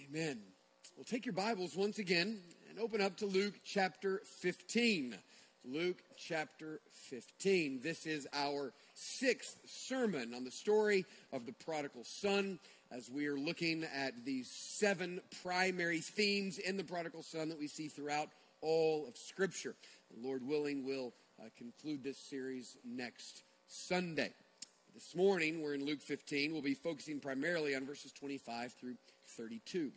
Amen. Well, take your Bibles once again and open up to Luke chapter 15. Luke chapter 15. This is our sixth sermon on the story of the prodigal son, as we are looking at these 7 primary themes in the prodigal son that we see throughout all of Scripture. Lord willing, we'll conclude this series next Sunday. This morning, we're in Luke 15. We'll be focusing primarily on verses 25 through 32.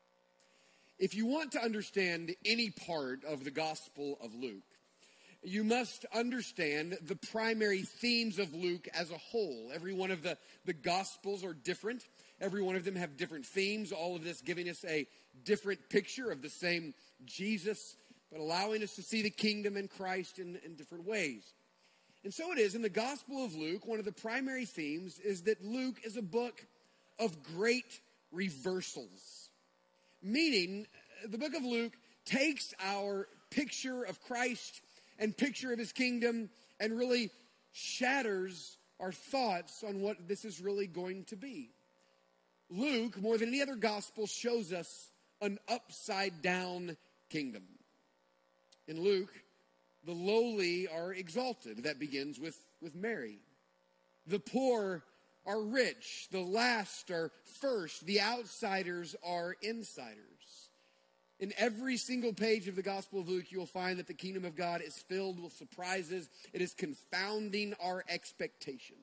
If you want to understand any part of the Gospel of Luke, you must understand the primary themes of Luke as a whole. Every one of the Gospels are different. Every one of them have different themes, all of this giving us a different picture of the same Jesus, but allowing us to see the kingdom and Christ in different ways. And so it is in the Gospel of Luke, one of the primary themes is that Luke is a book of great reversals. Meaning, the book of Luke takes our picture of Christ and picture of his kingdom and really shatters our thoughts on what this is really going to be. Luke, more than any other gospel, shows us an upside-down kingdom. In Luke, the lowly are exalted. That begins with Mary. The poor are rich. The last are first. The outsiders are insiders. In every single page of the Gospel of Luke, you'll find that the kingdom of God is filled with surprises. It is confounding our expectations.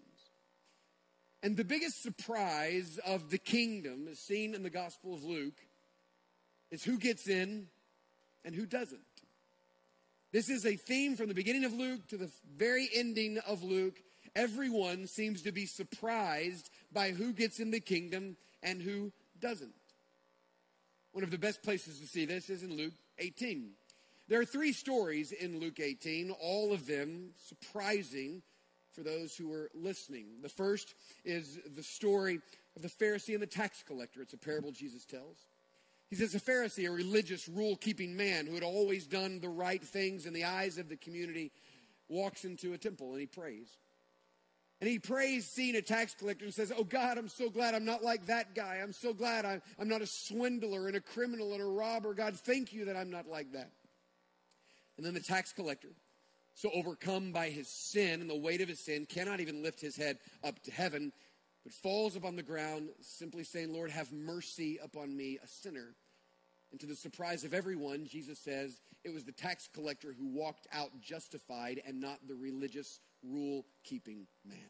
And the biggest surprise of the kingdom, as seen in the Gospel of Luke, is who gets in and who doesn't. This is a theme from the beginning of Luke to the very ending of Luke. Everyone seems to be surprised by who gets in the kingdom and who doesn't. One of the best places to see this is in Luke 18. There are 3 stories in Luke 18, all of them surprising for those who are listening. The first is the story of the Pharisee and the tax collector. It's a parable Jesus tells. He says a Pharisee, a religious, rule-keeping man who had always done the right things in the eyes of the community, walks into a temple and he prays. And he prays seeing a tax collector and says, "Oh God, I'm so glad I'm not like that guy. I'm so glad I'm not a swindler and a criminal and a robber. God, thank you that I'm not like that." And then the tax collector, so overcome by his sin and the weight of his sin, cannot even lift his head up to heaven, but falls upon the ground, simply saying, "Lord, have mercy upon me, a sinner." And to the surprise of everyone, Jesus says it was the tax collector who walked out justified and not the religious, rule-keeping man.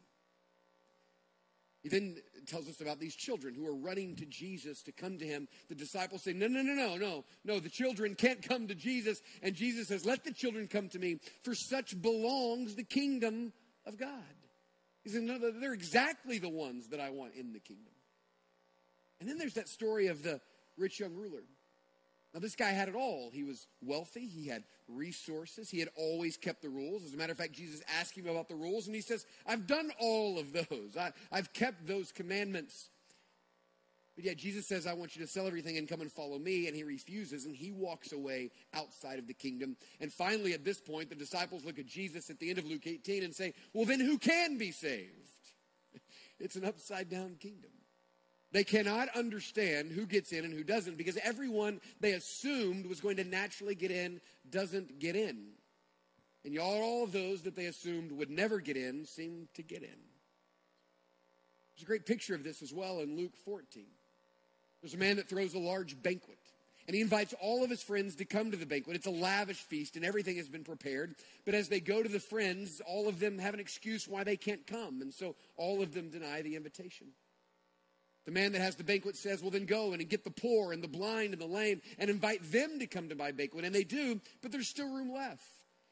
He then tells us about these children who are running to Jesus to come to him. The disciples say, No, the children can't come to Jesus. And Jesus says, "Let the children come to me, for such belongs the kingdom of God." He said, "No, they're exactly the ones that I want in the kingdom." And then there's that story of the rich young ruler. Now, this guy had it all. He was wealthy. He had resources. He had always kept the rules. As a matter of fact, Jesus asked him about the rules, and he says, "I've done all of those. I've kept those commandments." But yet Jesus says, "I want you to sell everything and come and follow me." And he refuses, and he walks away outside of the kingdom. And finally, at this point, the disciples look at Jesus at the end of Luke 18 and say, "Well, then who can be saved?" It's an upside-down kingdom. They cannot understand who gets in and who doesn't, because everyone they assumed was going to naturally get in doesn't get in. And all of those that they assumed would never get in seem to get in. There's a great picture of this as well in Luke 14. There's a man that throws a large banquet, and he invites all of his friends to come to the banquet. It's a lavish feast, and everything has been prepared. But as they go to the friends, all of them have an excuse why they can't come, and so all of them deny the invitation. The man that has the banquet says, "Well, then go and get the poor and the blind and the lame and invite them to come to my banquet." And they do, but there's still room left.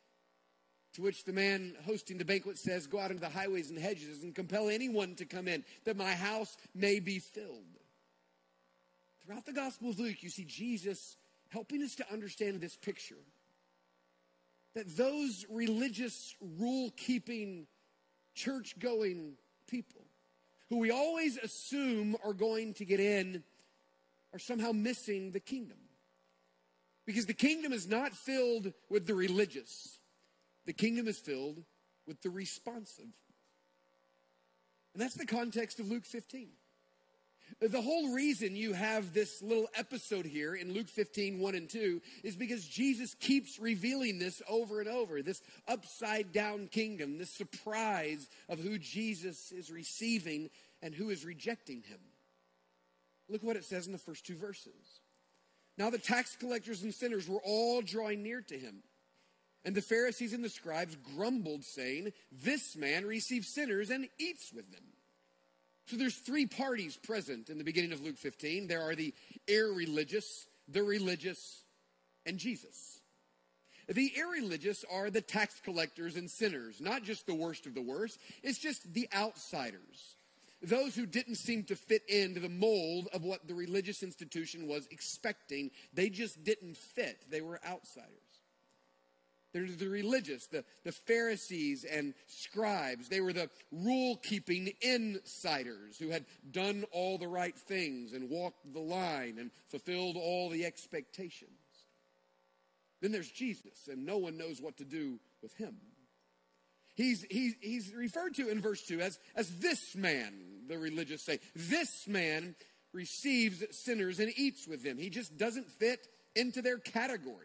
To which the man hosting the banquet says, "Go out into the highways and hedges and compel anyone to come in, that my house may be filled." Throughout the Gospel of Luke, you see Jesus helping us to understand this picture. That those religious, rule-keeping, church-going people who we always assume are going to get in are somehow missing the kingdom. Because the kingdom is not filled with the religious. The kingdom is filled with the responsive. And that's the context of Luke 15. The whole reason you have this little episode here in Luke 15, 1 and 2, is because Jesus keeps revealing this over and over, this upside down kingdom, this surprise of who Jesus is receiving and who is rejecting him. Look what it says in the first two verses. Now the tax collectors and sinners were all drawing near to him. And the Pharisees and the scribes grumbled, saying, "This man receives sinners and eats with them." So there's three parties present in the beginning of Luke 15. There are the irreligious, the religious, and Jesus. The irreligious are the tax collectors and sinners, not just the worst of the worst. It's just the outsiders. Those who didn't seem to fit into the mold of what the religious institution was expecting. They just didn't fit. They were outsiders. There's the religious, the Pharisees and scribes. They were the rule-keeping insiders who had done all the right things and walked the line and fulfilled all the expectations. Then there's Jesus, and no one knows what to do with him. He's referred to in verse 2 as this man, the religious say. This man receives sinners and eats with them. He just doesn't fit into their categories.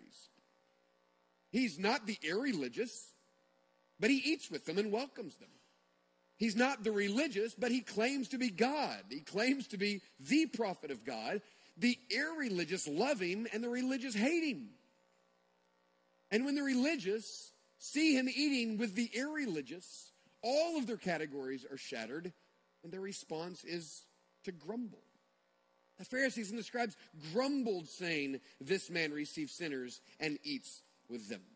He's not the irreligious, but he eats with them and welcomes them. He's not the religious, but he claims to be God. He claims to be the prophet of God. The irreligious love him, and the religious hate him. And when the religious see him eating with the irreligious, all of their categories are shattered, and their response is to grumble. The Pharisees and the scribes grumbled, saying, "This man receives sinners and eats with them."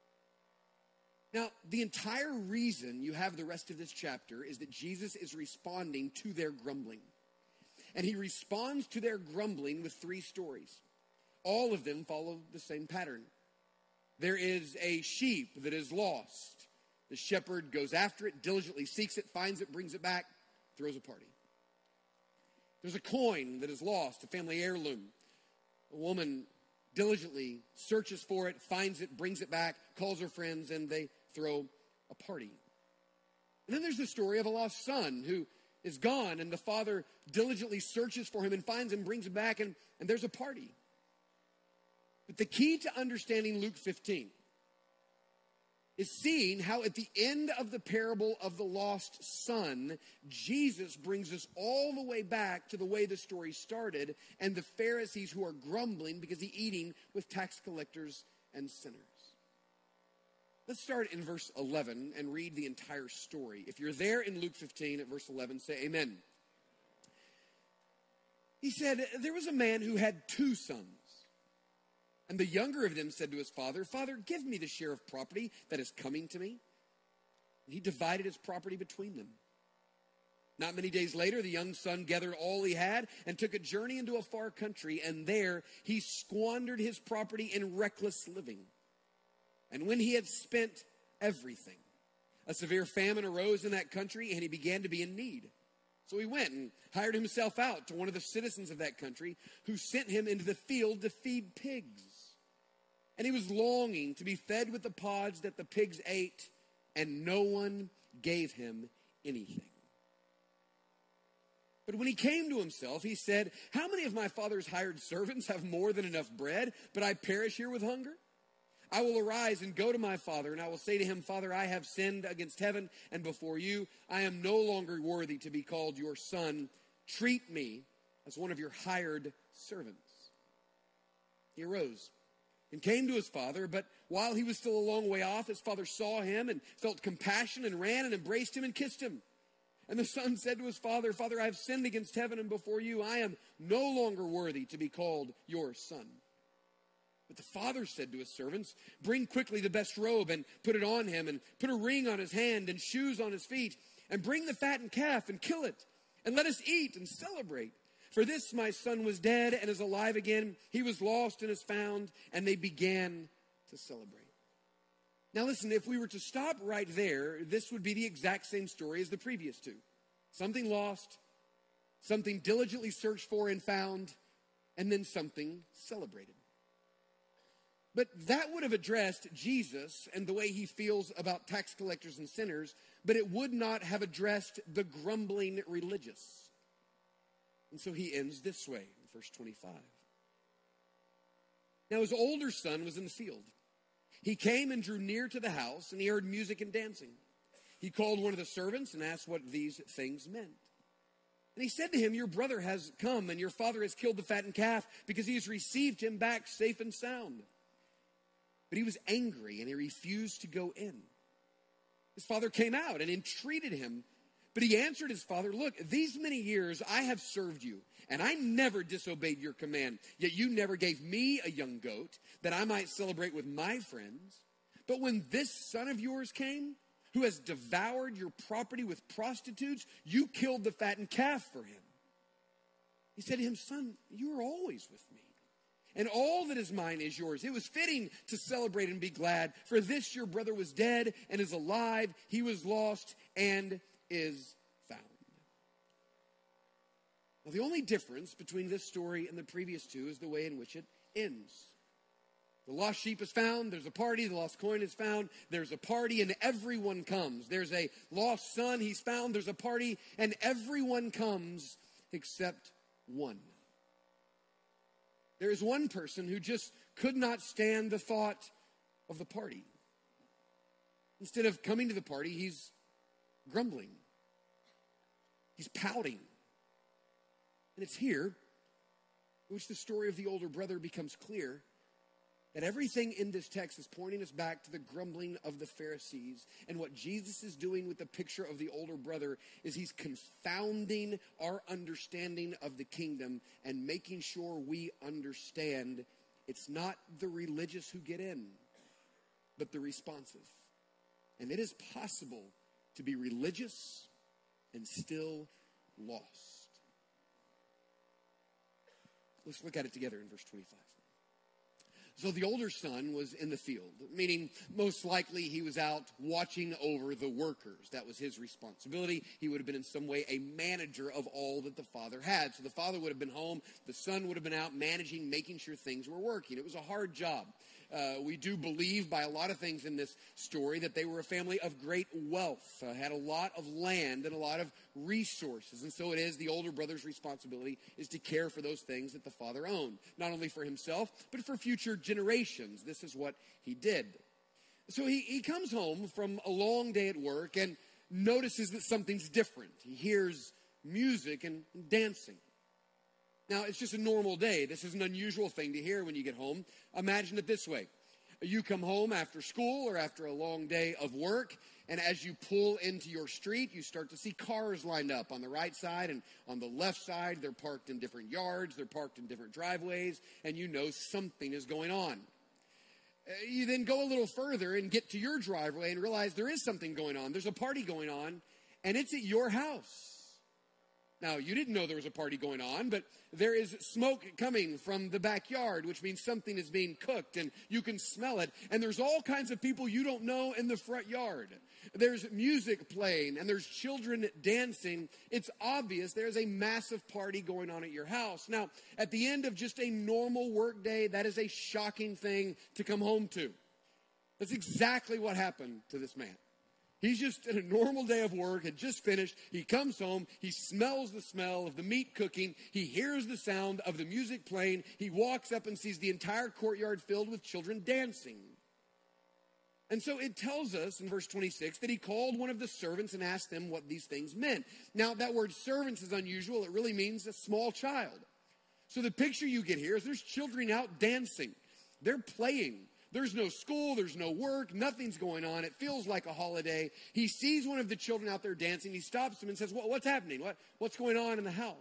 Now, the entire reason you have the rest of this chapter is that Jesus is responding to their grumbling. And he responds to their grumbling with three stories. All of them follow the same pattern. There is a sheep that is lost. The shepherd goes after it, diligently seeks it, finds it, brings it back, throws a party. There's a coin that is lost, a family heirloom. A woman diligently searches for it, finds it, brings it back, calls her friends, and they throw a party. And then there's the story of a lost son who is gone, and the father diligently searches for him and finds him, brings him back, and there's a party. But the key to understanding Luke 15 is seeing how at the end of the parable of the lost son, Jesus brings us all the way back to the way the story started and the Pharisees who are grumbling because he's eating with tax collectors and sinners. Let's start in verse 11 and read the entire story. If you're there in Luke 15 at verse 11, say amen. He said, "There was a man who had two sons. And the younger of them said to his father, 'Father, give me the share of property that is coming to me.' And he divided his property between them. Not many days later, the young son gathered all he had and took a journey into a far country, and there he squandered his property in reckless living. And when he had spent everything, a severe famine arose in that country, and he began to be in need. So he went and hired himself out to one of the citizens of that country, who sent him into the field to feed pigs. And he was longing to be fed with the pods that the pigs ate, and no one gave him anything. But when he came to himself, he said, 'How many of my father's hired servants have more than enough bread, but I perish here with hunger? I will arise and go to my father, and I will say to him, Father, I have sinned against heaven and before you. I am no longer worthy to be called your son. Treat me as one of your hired servants.' He arose and came to his father, but while he was still a long way off, his father saw him and felt compassion and ran and embraced him and kissed him. And the son said to his father, 'Father, I have sinned against heaven and before you. I am no longer worthy to be called your son.' But the father said to his servants, 'Bring quickly the best robe and put it on him, and put a ring on his hand and shoes on his feet, and bring the fattened calf and kill it, and let us eat and celebrate. For this my son was dead and is alive again. He was lost and is found.' And they began to celebrate." Now listen, if we were to stop right there, this would be the exact same story as the previous two. Something lost, something diligently searched for and found, and then something celebrated. But that would have addressed Jesus and the way he feels about tax collectors and sinners, but it would not have addressed the grumbling religious. And so he ends this way in verse 25. Now his older son was in the field. He came and drew near to the house, and he heard music and dancing. He called one of the servants and asked what these things meant. And he said to him, your brother has come, and your father has killed the fattened calf, because he has received him back safe and sound. But he was angry, and he refused to go in. His father came out and entreated him, but he answered his father, look, these many years I have served you, and I never disobeyed your command, yet you never gave me a young goat that I might celebrate with my friends. But when this son of yours came, who has devoured your property with prostitutes, you killed the fattened calf for him. He said to him, son, you are always with me, and all that is mine is yours. It was fitting to celebrate and be glad, for this your brother was dead and is alive. He was lost and is found. Now, the only difference between this story and the previous two is the way in which it ends. The lost sheep is found, there's a party, the lost coin is found, there's a party, and everyone comes. There's a lost son, he's found, there's a party, and everyone comes except one. There is one person who just could not stand the thought of the party. Instead of coming to the party, he's grumbling. He's pouting. And it's here in which the story of the older brother becomes clear that everything in this text is pointing us back to the grumbling of the Pharisees. And what Jesus is doing with the picture of the older brother is he's confounding our understanding of the kingdom and making sure we understand it's not the religious who get in, but the responsive. And it is possible to be religious and still lost. Let's look at it together in verse 25. So the older son was in the field, meaning most likely he was out watching over the workers. That was his responsibility. He would have been in some way a manager of all that the father had. So the father would have been home. The son would have been out managing, making sure things were working. It was a hard job. We do believe by a lot of things in this story that they were a family of great wealth, had a lot of land and a lot of resources. And so it is the older brother's responsibility is to care for those things that the father owned, not only for himself, but for future generations. This is what he did. So he comes home from a long day at work and notices that something's different. He hears music and dancing. Now, it's just a normal day. This is an unusual thing to hear when you get home. Imagine it this way. You come home after school or after a long day of work, and as you pull into your street, you start to see cars lined up on the right side and on the left side. They're parked in different yards. They're parked in different driveways, and you know something is going on. You then go a little further and get to your driveway and realize there is something going on. There's a party going on, and it's at your house. Now, you didn't know there was a party going on, but there is smoke coming from the backyard, which means something is being cooked, and you can smell it. And there's all kinds of people you don't know in the front yard. There's music playing, and there's children dancing. It's obvious there's a massive party going on at your house. Now, at the end of just a normal work day, that is a shocking thing to come home to. That's exactly what happened to this man. He's just in a normal day of work, had just finished. He comes home. He smells the smell of the meat cooking. He hears the sound of the music playing. He walks up and sees the entire courtyard filled with children dancing. And so it tells us in verse 26 that he called one of the servants and asked them what these things meant. Now, that word servants is unusual. It really means a small child. So the picture you get here is there's children out dancing. They're playing. There's no school, there's no work, nothing's going on. It feels like a holiday. He sees one of the children out there dancing. He stops him and says, what's happening? What's going on in the house?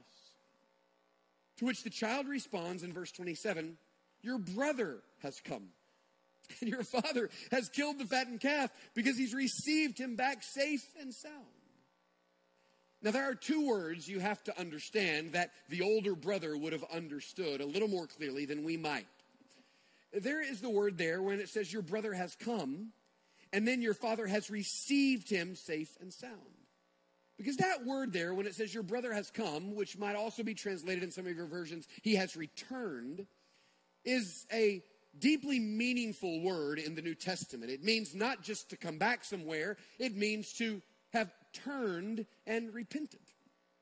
To which the child responds in verse 27, your brother has come, and your father has killed the fattened calf because he's received him back safe and sound. Now, there are two words you have to understand that the older brother would have understood a little more clearly than we might. There is the word there when it says your brother has come, and then your father has received him safe and sound. Because that word there, when it says your brother has come, which might also be translated in some of your versions, he has returned, is a deeply meaningful word in the New Testament. It means not just to come back somewhere, it means to have turned and repented.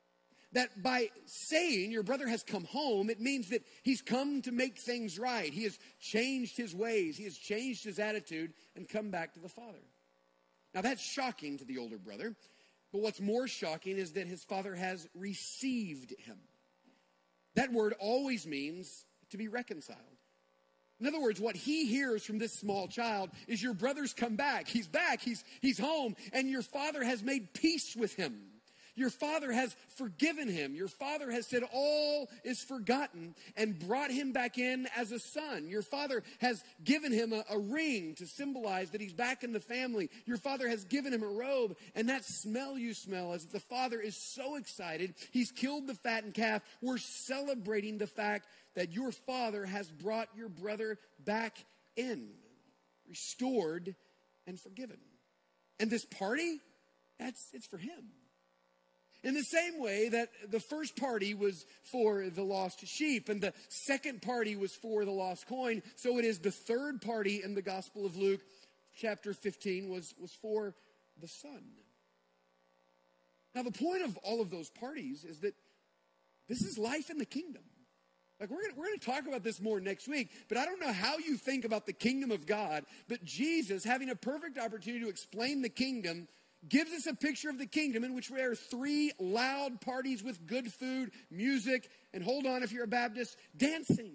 That by saying your brother has come home, it means that he's come to make things right. He has changed his ways. He has changed his attitude and come back to the father. Now that's shocking to the older brother. But what's more shocking is that his father has received him. That word always means to be reconciled. In other words, what he hears from this small child is your brother's come back. He's back. He's home. And your father has made peace with him. Your father has forgiven him. Your father has said all is forgotten and brought him back in as a son. Your father has given him a ring to symbolize that he's back in the family. Your father has given him a robe. And that smell you smell as the father is so excited. He's killed the fattened calf. We're celebrating the fact that your father has brought your brother back in, restored and forgiven. And this party, it's for him. In the same way that the first party was for the lost sheep and the second party was for the lost coin, so it is the third party in the Gospel of Luke, chapter 15, was for the son. Now, the point of all of those parties is that this is life in the kingdom. Like we're going to talk about this more next week, but I don't know how you think about the kingdom of God, but Jesus, having a perfect opportunity to explain the kingdom, gives us a picture of the kingdom in which there are three loud parties with good food, music, and hold on if you're a Baptist, dancing.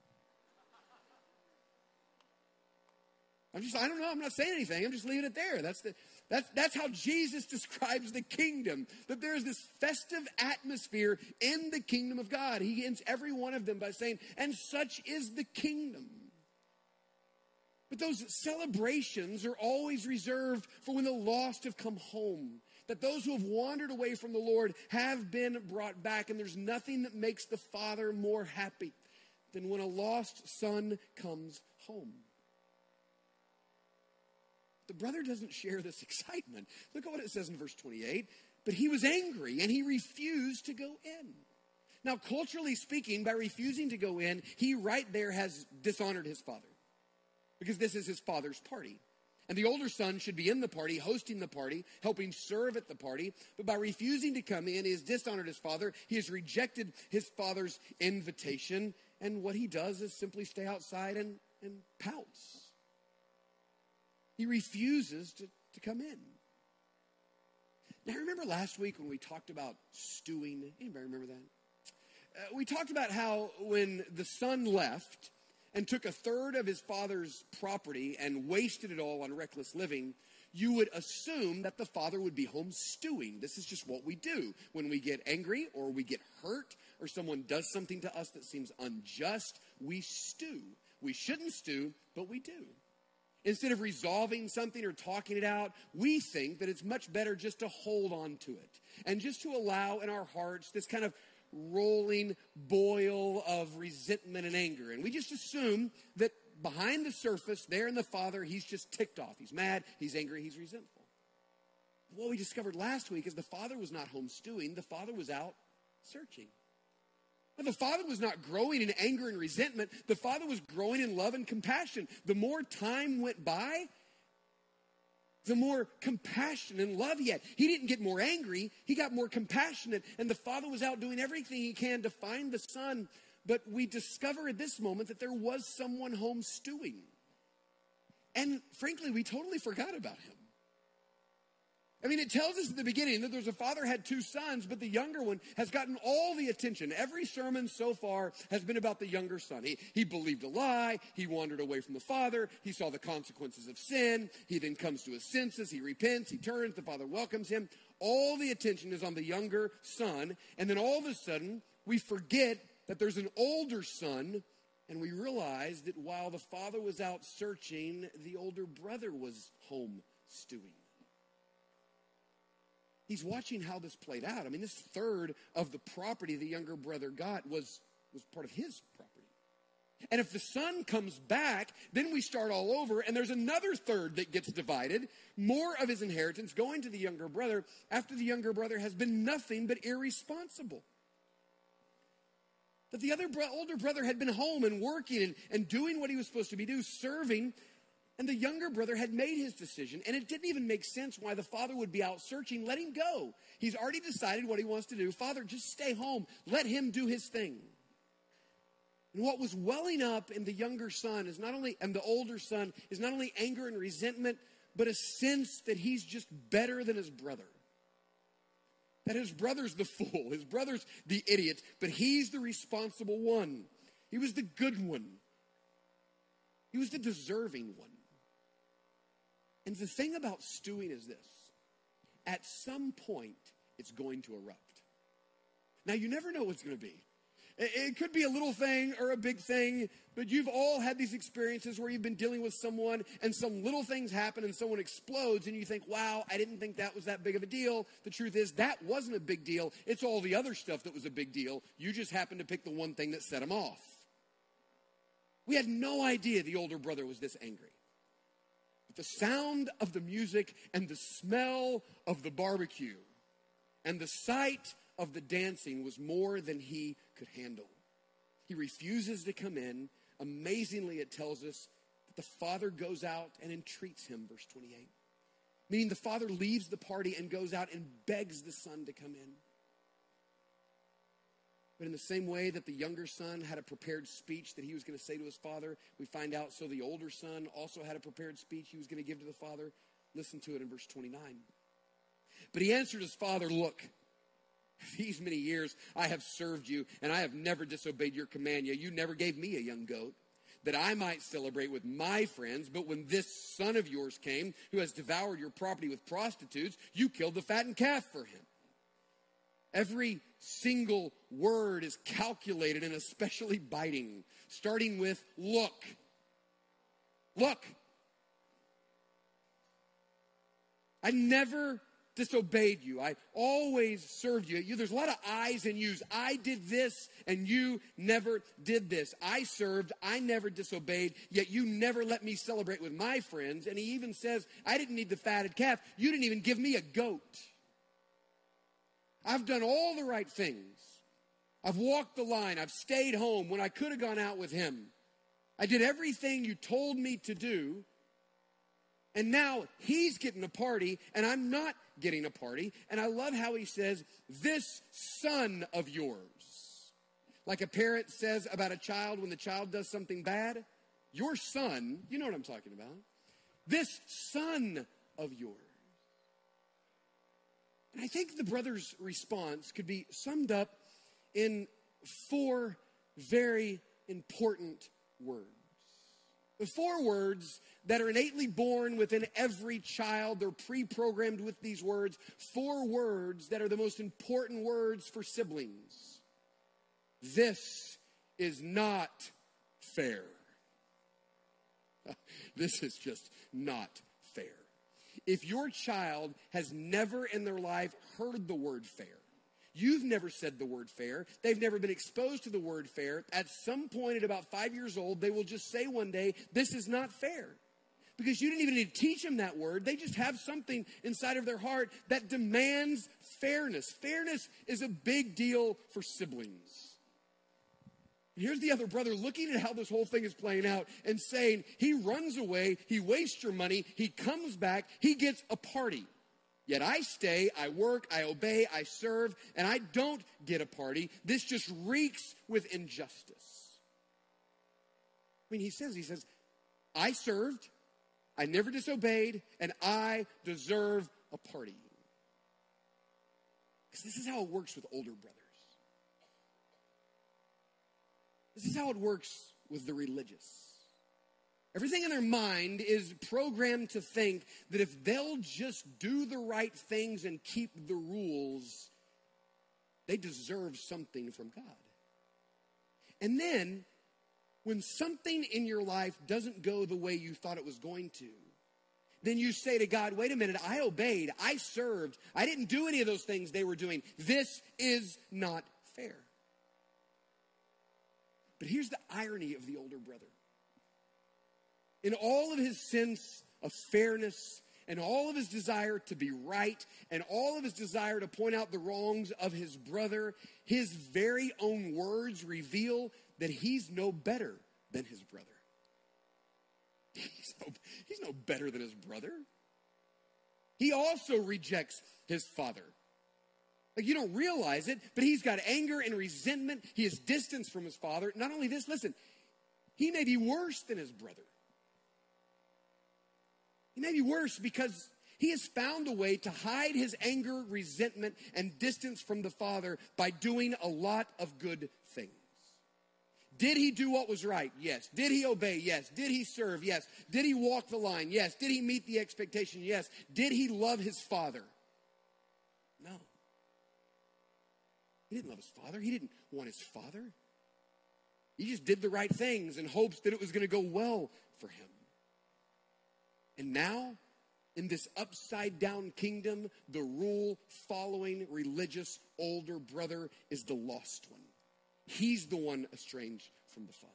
I don't know, I'm not saying anything, I'm just leaving it there. That's how Jesus describes the kingdom, that there is this festive atmosphere in the kingdom of God. He ends every one of them by saying, and such is the kingdom. But those celebrations are always reserved for when the lost have come home. That those who have wandered away from the Lord have been brought back. And there's nothing that makes the Father more happy than when a lost son comes home. The brother doesn't share this excitement. Look at what it says in verse 28. But he was angry and he refused to go in. Now, culturally speaking, by refusing to go in, he right there has dishonored his father. Because this is his father's party. And the older son should be in the party, hosting the party, helping serve at the party. But by refusing to come in, he has dishonored his father. He has rejected his father's invitation. And what he does is simply stay outside and pouts. He refuses to come in. Now, remember last week when we talked about stewing? Anybody remember that? We talked about how when the son left and took a third of his father's property and wasted it all on reckless living, you would assume that the father would be home stewing. This is just what we do. When we get angry or we get hurt or someone does something to us that seems unjust, we stew. We shouldn't stew, but we do. Instead of resolving something or talking it out, we think that it's much better just to hold on to it and just to allow in our hearts this kind of rolling boil of resentment and anger. And we just assume that behind the surface, there in the father, he's just ticked off. He's mad, he's angry, he's resentful. What we discovered last week is the father was not home stewing, the father was out searching. Now, the father was not growing in anger and resentment. The father was growing in love and compassion. The more time went by, the more compassion and love he had. He didn't get more angry. He got more compassionate. And the father was out doing everything he can to find the son. But we discover at this moment that there was someone home stewing. And frankly, we totally forgot about him. I mean, it tells us at the beginning that there's a father had two sons, but the younger one has gotten all the attention. Every sermon so far has been about the younger son. He believed a lie. He wandered away from the father. He saw the consequences of sin. He then comes to his senses. He repents. He turns. The father welcomes him. All the attention is on the younger son. And then all of a sudden, we forget that there's an older son, and we realize that while the father was out searching, the older brother was home stewing. He's watching how this played out. I mean, this third of the property the younger brother got was part of his property. And if the son comes back, then we start all over, and there's another third that gets divided, more of his inheritance going to the younger brother after the younger brother has been nothing but irresponsible. That the older brother had been home and working and doing what he was supposed to be doing, serving, And the younger brother had made his decision, and it didn't even make sense why the father would be out searching. Let him go. He's already decided what he wants to do. Father, just stay home. Let him do his thing. And what was welling up in the younger son is not only, and the older son, is not only anger and resentment, but a sense that he's just better than his brother. That his brother's the fool, his brother's the idiot, but he's the responsible one. He was the good one. He was the deserving one. And the thing about stewing is this. At some point, it's going to erupt. Now, you never know what it's going to be. It could be a little thing or a big thing, but you've all had these experiences where you've been dealing with someone and some little things happen and someone explodes and you think, wow, I didn't think that was that big of a deal. The truth is that wasn't a big deal. It's all the other stuff that was a big deal. You just happened to pick the one thing that set him off. We had no idea the older brother was this angry. But the sound of the music and the smell of the barbecue and the sight of the dancing was more than he could handle. He refuses to come in. Amazingly, it tells us that the father goes out and entreats him, verse 28. Meaning the father leaves the party and goes out and begs the son to come in. But in the same way that the younger son had a prepared speech that he was going to say to his father, we find out so the older son also had a prepared speech he was going to give to the father. Listen to it in verse 29. But he answered his father, look, these many years I have served you, and I have never disobeyed your command. Yet you never gave me a young goat, that I might celebrate with my friends. But when this son of yours came, who has devoured your property with prostitutes, you killed the fattened calf for him. Every single word is calculated and especially biting, starting with look. Look. I never disobeyed you. I always served you. There's a lot of I's and you's. I did this and you never did this. I served, I never disobeyed, yet you never let me celebrate with my friends. And he even says, I didn't need the fatted calf. You didn't even give me a goat. I've done all the right things. I've walked the line. I've stayed home when I could have gone out with him. I did everything you told me to do. And now he's getting a party and I'm not getting a party. And I love how he says, this son of yours. Like a parent says about a child when the child does something bad. Your son, you know what I'm talking about. This son of yours. And I think the brother's response could be summed up in 4 very important words. The 4 words that are innately born within every child. They're pre-programmed with these words. 4 words that are the most important words for siblings. This is not fair. This is just not fair. If your child has never in their life heard the word fair, you've never said the word fair, they've never been exposed to the word fair, at some point at about 5 years old, they will just say one day, this is not fair. Because you didn't even need to teach them that word. They just have something inside of their heart that demands fairness. Fairness is a big deal for siblings. Here's the other brother looking at how this whole thing is playing out and saying, he runs away, he wastes your money, he comes back, he gets a party. Yet I stay, I work, I obey, I serve, and I don't get a party. This just reeks with injustice. I mean, he says, I served, I never disobeyed, and I deserve a party. Because this is how it works with older brothers. This is how it works with the religious. Everything in their mind is programmed to think that if they'll just do the right things and keep the rules, they deserve something from God. And then, when something in your life doesn't go the way you thought it was going to, then you say to God, wait a minute, I obeyed, I served, I didn't do any of those things they were doing. This is not fair. But here's the irony of the older brother. In all of his sense of fairness and all of his desire to be right and all of his desire to point out the wrongs of his brother, his very own words reveal that he's no better than his brother. He's no better than his brother. He also rejects his father. Like, you don't realize it, but he's got anger and resentment. He is distanced from his father. Not only this, listen, he may be worse than his brother. He may be worse because he has found a way to hide his anger, resentment, and distance from the father by doing a lot of good things. Did he do what was right? Yes. Did he obey? Yes. Did he serve? Yes. Did he walk the line? Yes. Did he meet the expectation? Yes. Did he love his father? No. He didn't love his father. He didn't want his father. He just did the right things in hopes that it was going to go well for him. And now, in this upside-down kingdom, the rule-following religious older brother is the lost one. He's the one estranged from the father.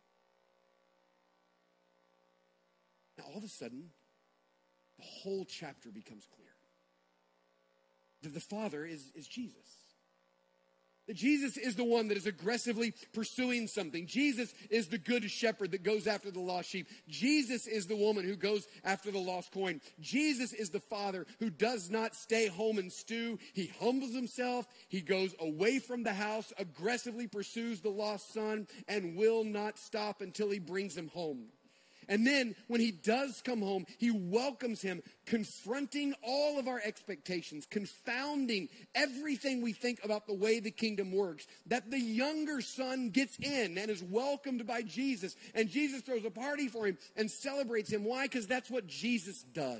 Now, all of a sudden, the whole chapter becomes clear. That the father is Jesus. That Jesus is the one that is aggressively pursuing something. Jesus is the good shepherd that goes after the lost sheep. Jesus is the woman who goes after the lost coin. Jesus is the father who does not stay home and stew. He humbles himself. He goes away from the house, aggressively pursues the lost son, and will not stop until he brings him home. And then when he does come home, he welcomes him, confronting all of our expectations, confounding everything we think about the way the kingdom works. That the younger son gets in and is welcomed by Jesus. And Jesus throws a party for him and celebrates him. Why? Because that's what Jesus does.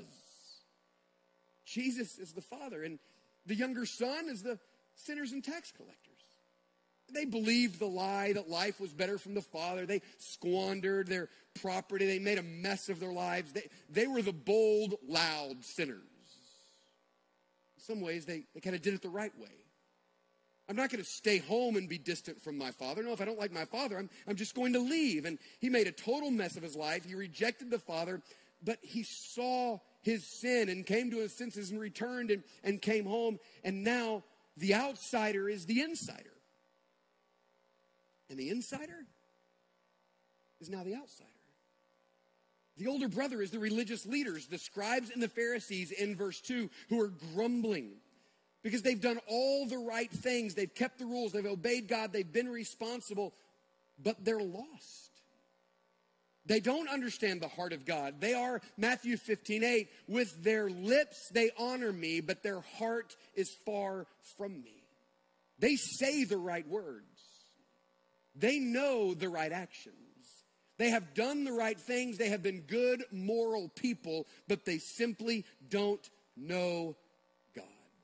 Jesus is the father, and the younger son is the sinners and tax collectors. They believed the lie that life was better from the father. They squandered their property. They made a mess of their lives. They were the bold, loud sinners. In some ways, they kind of did it the right way. I'm not going to stay home and be distant from my father. No, if I don't like my father, I'm just going to leave. And he made a total mess of his life. He rejected the father, but he saw his sin and came to his senses and returned and came home. And now the outsider is the insider. And the insider is now the outsider. The older brother is the religious leaders, the scribes and the Pharisees in verse 2, who are grumbling because they've done all the right things. They've kept the rules. They've obeyed God. They've been responsible, but they're lost. They don't understand the heart of God. They are, Matthew 15:8, with their lips they honor me, but their heart is far from me. They say the right words. They know the right actions. They have done the right things. They have been good, moral people, but they simply don't know God.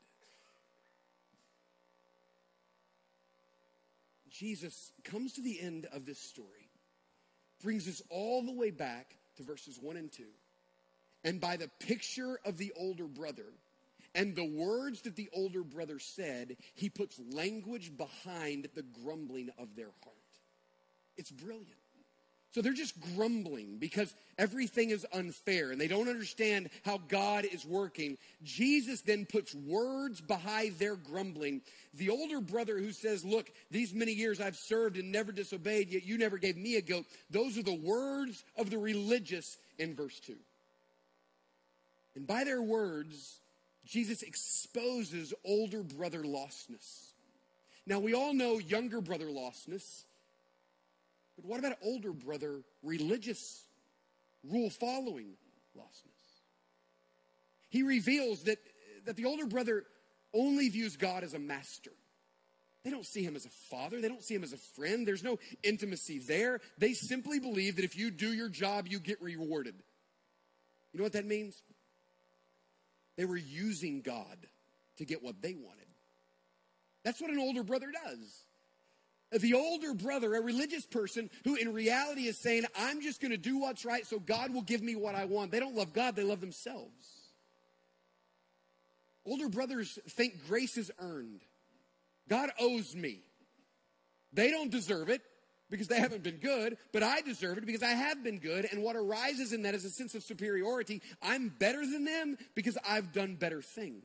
Jesus comes to the end of this story, brings us all the way back to verses 1 and 2. And by the picture of the older brother and the words that the older brother said, he puts language behind the grumbling of their heart. It's brilliant. So they're just grumbling because everything is unfair and they don't understand how God is working. Jesus then puts words behind their grumbling. The older brother who says, look, these many years I've served and never disobeyed, yet you never gave me a goat. Those are the words of the religious in verse 2. And by their words, Jesus exposes older brother lostness. Now we all know younger brother lostness. But what about older brother, religious, rule-following lostness? He reveals that the older brother only views God as a master. They don't see him as a father. They don't see him as a friend. There's no intimacy there. They simply believe that if you do your job, you get rewarded. You know what that means? They were using God to get what they wanted. That's what an older brother does. The older brother, a religious person who in reality is saying, I'm just going to do what's right so God will give me what I want. They don't love God, they love themselves. Older brothers think grace is earned. God owes me. They don't deserve it because they haven't been good, but I deserve it because I have been good. And what arises in that is a sense of superiority. I'm better than them because I've done better things.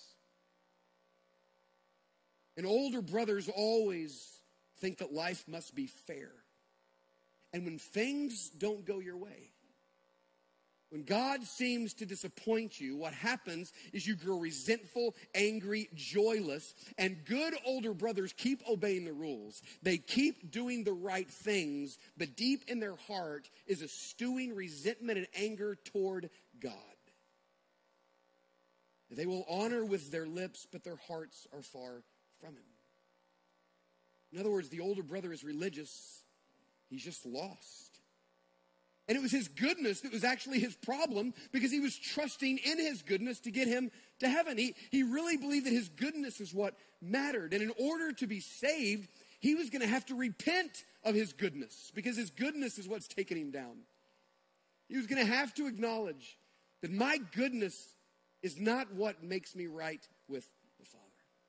And older brothers always think that life must be fair. And when things don't go your way, When God seems to disappoint you, what happens is you grow resentful, angry, joyless, and good older brothers keep obeying the rules. They keep doing the right things, but deep in their heart is a stewing resentment and anger toward God. They will honor with their lips, but their hearts are far from Him. In other words, the older brother is religious. He's just lost. And it was his goodness that was actually his problem, because he was trusting in his goodness to get him to heaven. He really believed that his goodness is what mattered. And in order to be saved, he was going to have to repent of his goodness, because his goodness is what's taken him down. He was going to have to acknowledge that my goodness is not what makes me right with the Father.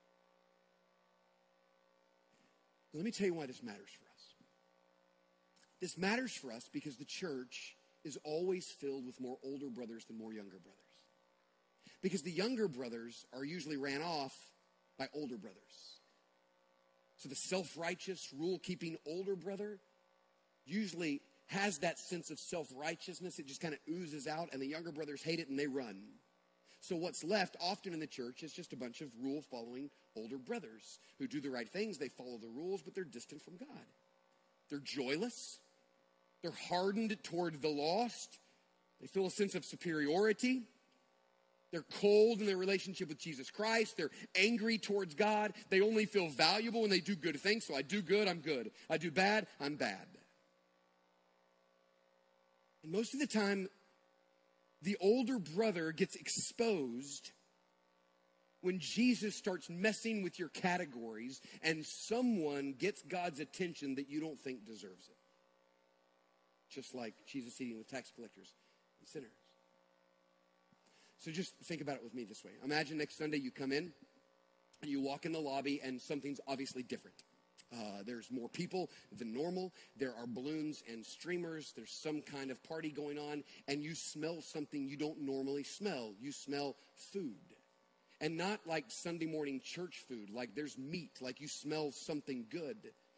Let me tell you why this matters for us. This matters for us because the church is always filled with more older brothers than more younger brothers. Because the younger brothers are usually ran off by older brothers. So the self-righteous, rule-keeping older brother usually has that sense of self-righteousness. It just kind of oozes out, and the younger brothers hate it and they run. So what's left often in the church is just a bunch of rule-following older brothers who do the right things. They follow the rules, but they're distant from God. They're joyless. They're hardened toward the lost. They feel a sense of superiority. They're cold in their relationship with Jesus Christ. They're angry towards God. They only feel valuable when they do good things. So I do good, I'm good. I do bad, I'm bad. And most of the time, the older brother gets exposed when Jesus starts messing with your categories and someone gets God's attention that you don't think deserves it. Just like Jesus eating with tax collectors and sinners. So just think about it with me this way. Imagine next Sunday you come in and you walk in the lobby and something's obviously different. There's more people than normal. There are balloons and streamers. There's some kind of party going on, and you smell something you don't normally smell. You smell food. And not like Sunday morning church food, like there's meat, like you smell something good.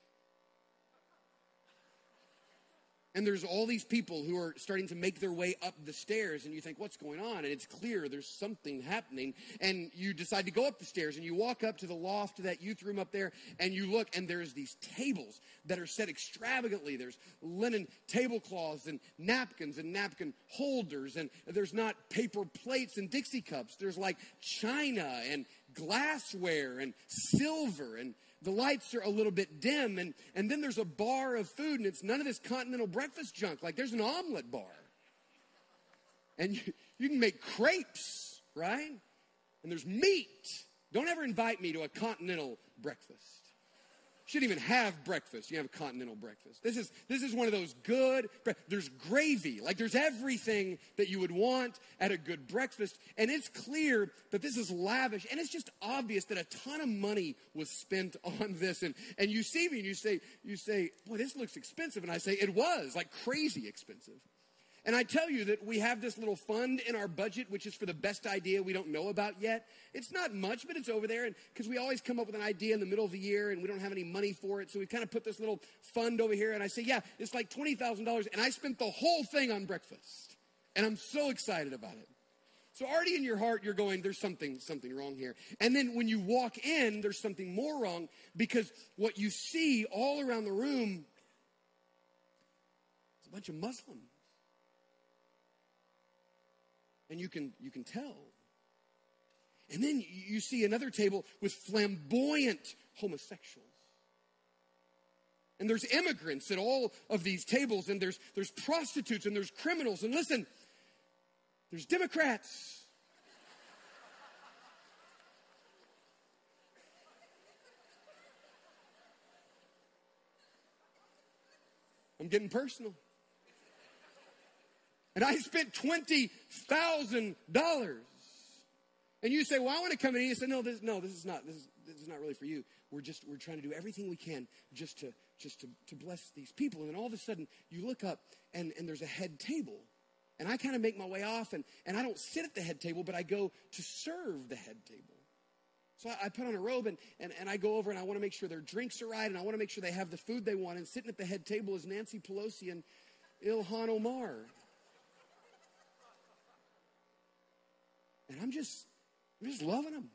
And there's all these people who are starting to make their way up the stairs, and you think, what's going on? And it's clear there's something happening. And you decide to go up the stairs, and you walk up to the loft, to that youth room up there, and you look, and there's these tables that are set extravagantly. There's linen tablecloths and napkin holders, and there's not paper plates and Dixie cups. There's like china and glassware and silver, and the lights are a little bit dim, and then there's a bar of food, and it's none of this continental breakfast junk. Like there's an omelet bar. And you can make crepes, right? And there's meat. Don't ever invite me to a continental breakfast. Shouldn't even have breakfast. You have a continental breakfast. This is one of those good, there's gravy. Like there's everything that you would want at a good breakfast. And it's clear that this is lavish. And it's just obvious that a ton of money was spent on this. And you see me and you say, boy, this looks expensive. And I say, it was like crazy expensive. And I tell you that we have this little fund in our budget, which is for the best idea we don't know about yet. It's not much, but it's over there. And because we always come up with an idea in the middle of the year and we don't have any money for it. So we kind of put this little fund over here. And I say, yeah, it's like $20,000. And I spent the whole thing on breakfast. And I'm so excited about it. So already in your heart, you're going, there's something wrong here. And then when you walk in, there's something more wrong, because what you see all around the room is a bunch of Muslims. And you can tell. And then you see another table with flamboyant homosexuals. And there's immigrants at all of these tables, and there's prostitutes, and there's criminals. And listen, there's Democrats. I'm getting personal. And I spent $20,000. And you say, well, I want to come in. And you say, no, this is not really for you. We're trying to do everything we can just to bless these people. And then all of a sudden you look up and there's a head table. And I kind of make my way off, and I don't sit at the head table, but I go to serve the head table. So I put on a robe and I go over and I want to make sure their drinks are right, and I want to make sure they have the food they want. And sitting at the head table is Nancy Pelosi and Ilhan Omar. And I'm just loving them.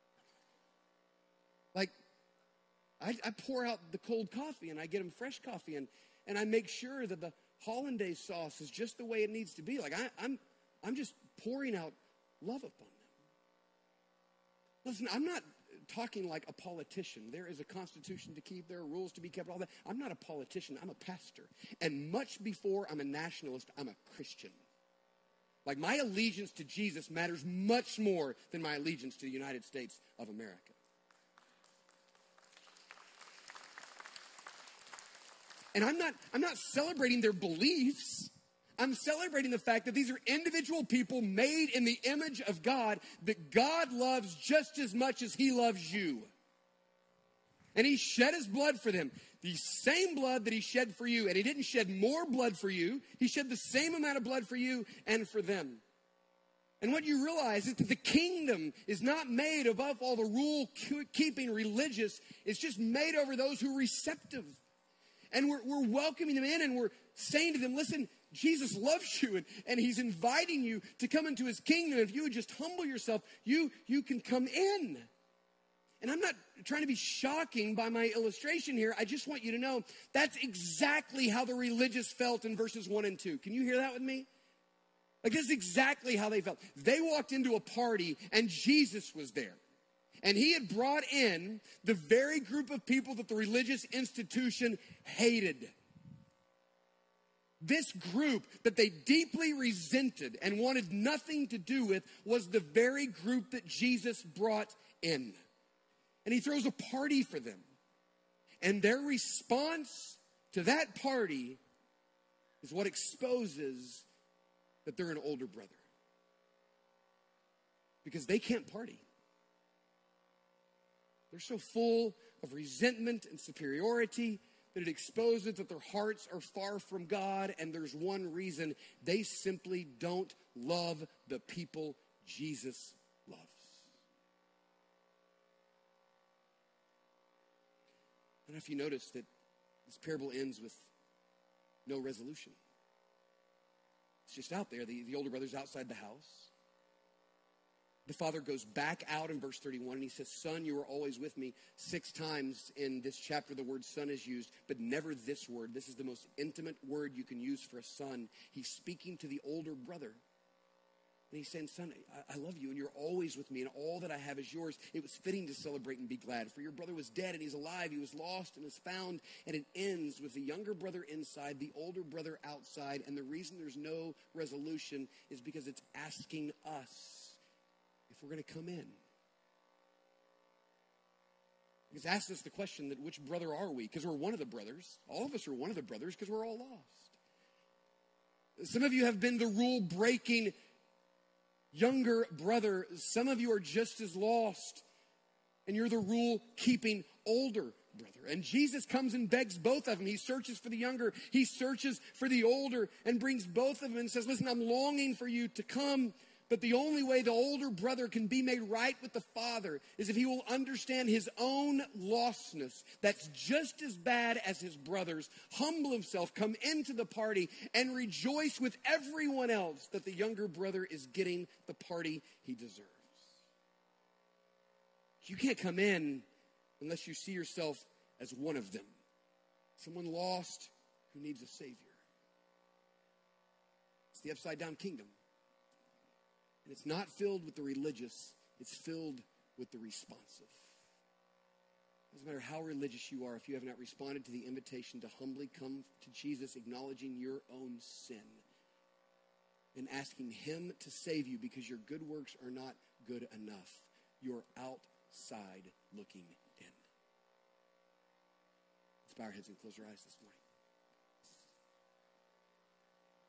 Like, I pour out the cold coffee and I get them fresh coffee and I make sure that the hollandaise sauce is just the way it needs to be. Like, I'm just pouring out love upon them. Listen, I'm not talking like a politician. There is a constitution to keep. There are rules to be kept, all that. I'm not a politician. I'm a pastor. And much before I'm a nationalist, I'm a Christian. Like, my allegiance to Jesus matters much more than my allegiance to the United States of America. And I'm not celebrating their beliefs. I'm celebrating the fact that these are individual people made in the image of God, that God loves just as much as he loves you. And he shed his blood for them. The same blood that he shed for you. And he didn't shed more blood for you. He shed the same amount of blood for you and for them. And what you realize is that the kingdom is not made above all the rule-keeping religious. It's just made over those who are receptive. And we're welcoming them in and we're saying to them, listen, Jesus loves you and he's inviting you to come into his kingdom. If you would just humble yourself, you can come in. And I'm not trying to be shocking by my illustration here. I just want you to know that's exactly how the religious felt in verses 1 and 2. Can you hear that with me? Like, this is exactly how they felt. They walked into a party and Jesus was there. And he had brought in the very group of people that the religious institution hated. This group that they deeply resented and wanted nothing to do with was the very group that Jesus brought in. And he throws a party for them. And their response to that party is what exposes that they're an older brother. Because they can't party. They're so full of resentment and superiority that it exposes that their hearts are far from God. And there's one reason: they simply don't love the people Jesus loves. I don't know if you noticed that this parable ends with no resolution. It's just out there. The older brother's outside the house. The father goes back out in verse 31 and he says, son, you are always with me. 6 times in this chapter the word son is used, but never this word. This is the most intimate word you can use for a son. He's speaking to the older brother. And he's saying, son, I love you and you're always with me and all that I have is yours. It was fitting to celebrate and be glad, for your brother was dead and he's alive. He was lost and is found. And it ends with the younger brother inside, the older brother outside. And the reason there's no resolution is because it's asking us if we're going to come in. It's asked us the question that which brother are we? Because we're one of the brothers. All of us are one of the brothers because we're all lost. Some of you have been the rule-breaking younger brother. Some of you are just as lost, and you're the rule-keeping older brother. And Jesus comes and begs both of them. He searches for the younger. He searches for the older and brings both of them and says, listen, I'm longing for you to come. But the only way the older brother can be made right with the father is if he will understand his own lostness. That's just as bad as his brother's. Humble himself, come into the party, and rejoice with everyone else that the younger brother is getting the party he deserves. You can't come in unless you see yourself as one of them. Someone lost who needs a savior. It's the upside down kingdom. And it's not filled with the religious, it's filled with the responsive. It doesn't matter how religious you are, if you have not responded to the invitation to humbly come to Jesus, acknowledging your own sin, and asking him to save you because your good works are not good enough. You're outside looking in. Let's bow our heads and close our eyes this morning.